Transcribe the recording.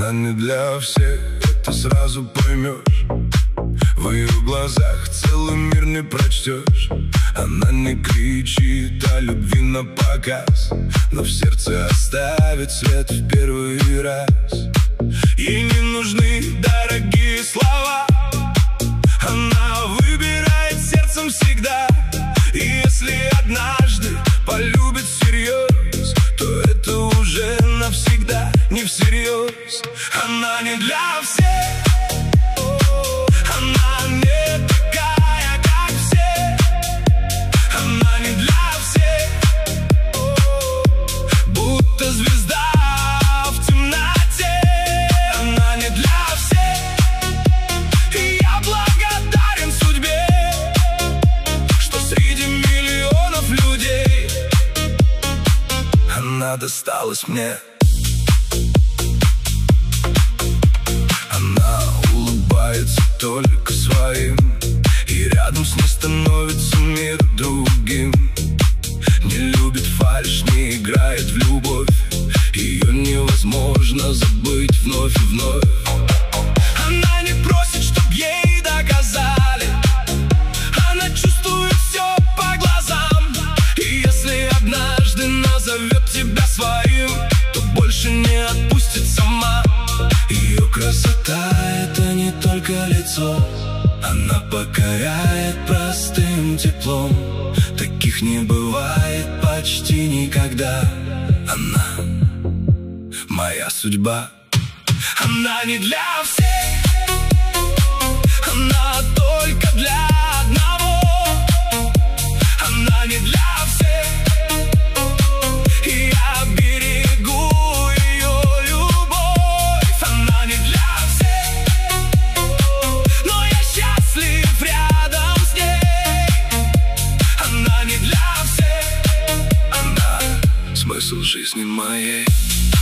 Она не для всех, ты сразу поймешь. В ее глазах целый мир не прочтешь. Она не кричит о любви на показ, но в сердце оставит след в первый раз. Ей не нужны дорогие слова, она выбирает сердцем всегда. И если однажды полюбит всерьез, то это уже навсегда, не всерьез. Она не для всех, она не такая, как все. Она не для всех, будто звезда в темноте. Она не для всех, и я благодарен судьбе, что среди миллионов людей она досталась мне. Она улыбается только своим, и рядом с ней становится мир другим. Не любит фальшь, не играет в любовь, ее невозможно забыть вновь и вновь. Она не просит, чтоб ей доказали, она чувствует все по глазам. И если однажды назовет тебя своим, то больше не отпустит сама. Ее красота — это не только лицо, она покоряет простым теплом. Таких не бывает почти никогда. Она моя судьба. Она не для всех, она только для одного. Она не для всех, и я берегу ее любовь. Она не для всех, но я счастлив рядом с ней. Она не для всех, она смысл жизни моей.